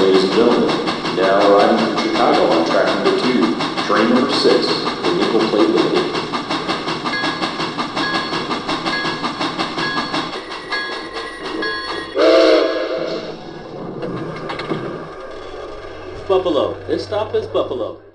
ladies and gentlemen. Now riding from Chicago on track number 2, train number 6, the nickel plate limited. Buffalo. This stop is Buffalo.